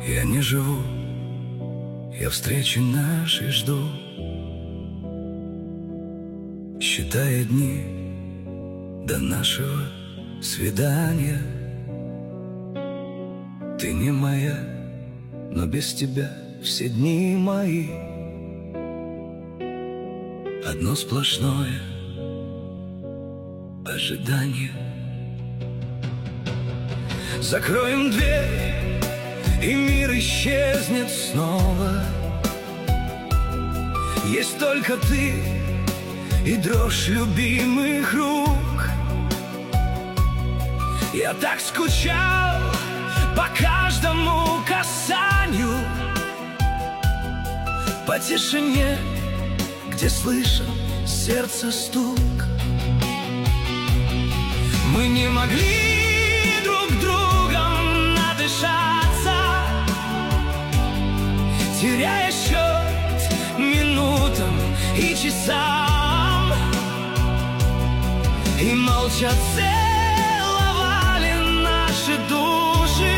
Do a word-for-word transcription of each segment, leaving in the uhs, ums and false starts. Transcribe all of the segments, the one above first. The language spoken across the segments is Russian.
Я не живу, я встречи нашей жду, считая дни до нашего свидания. Ты не моя, но без тебя все дни мои одно сплошное ожидание. Закроем дверь, и мир исчезнет снова. Есть только ты и дрожь любимых рук. Я так скучал по каждому касанию, по тишине, где слышен сердце стук. Мы не могли друг другом надышаться, теряя счет минутам и часам, и молча целовали наши души,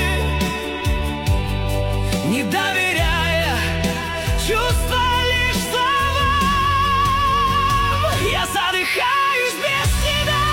не доверяя чувства лишь словам. Я задыхаюсь без тебя,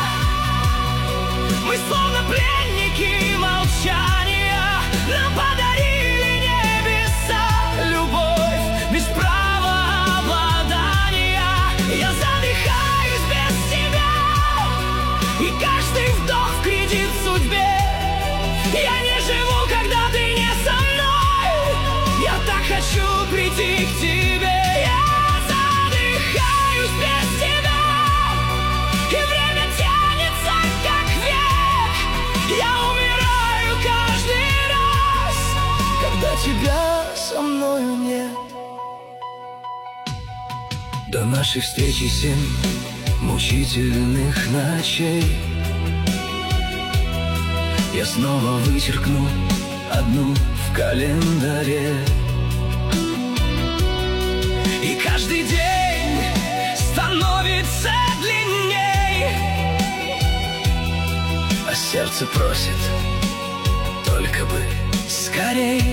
мы словно пленники молчания. Нам подарили небеса любовь без права обладания. Я задыхаюсь без тебя, и каждый вдох в кредит судьбе. Я не живу, когда ты не со мной. Я так хочу прийти к тебе. Я задыхаюсь без тебя, и время тянется как век. Я умираю каждый раз, когда тебя со мною нет. До нашей встречи семь мучительных ночей. Я снова вычеркну одну в календаре, и каждый день становится длинней, а сердце просит только бы скорей.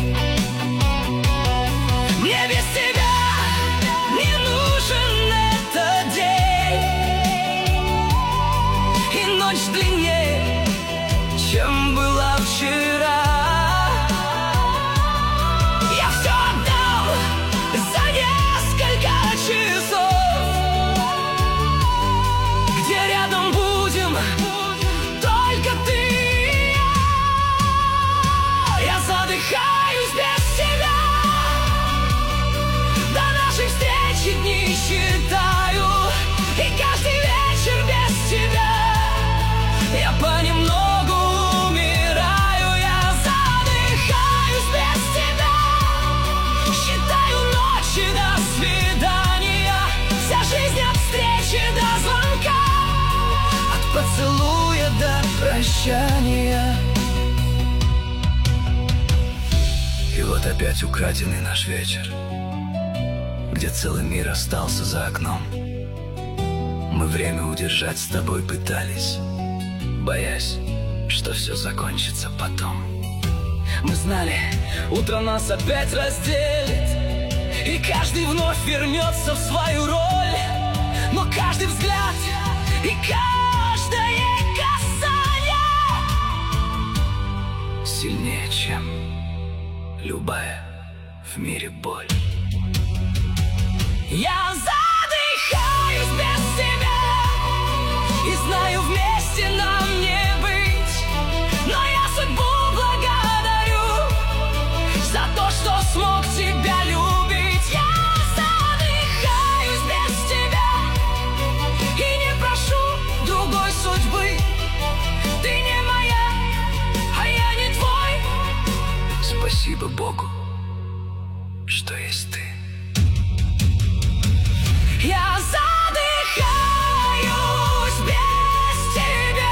Мне без тебя не нужен этот день, и ночь длиннее, чем была вчера. Я все отдал за несколько часов, где рядом будем только ты и я. Я задыхаюсь без тебя, до нашей встречи дни считаю, и каждый вечер без тебя я понемногу умираю. Я задыхаюсь без тебя, считаю ночи до свидания. Вся жизнь от встречи до звонка, от поцелуя до прощания. И вот опять украденный наш вечер, где целый мир остался за окном. Мы время удержать с тобой пытались, боясь, что все закончится потом. Мы знали, утро нас опять разделит, и каждый вновь вернется в свою роль. Но каждый взгляд и каждое касание сильнее, чем любая в мире боль. Я задыхаюсь без тебя, и знаю, вместе нам не быть. Но я судьбу благодарю за то, что смог тебя любить. Я задыхаюсь без тебя и не прошу другой судьбы. Ты не моя, а я не твой. Спасибо Богу, что есть ты. Я задыхаюсь без тебя.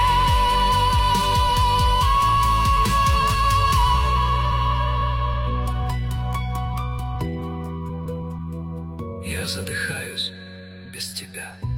Я задыхаюсь без тебя.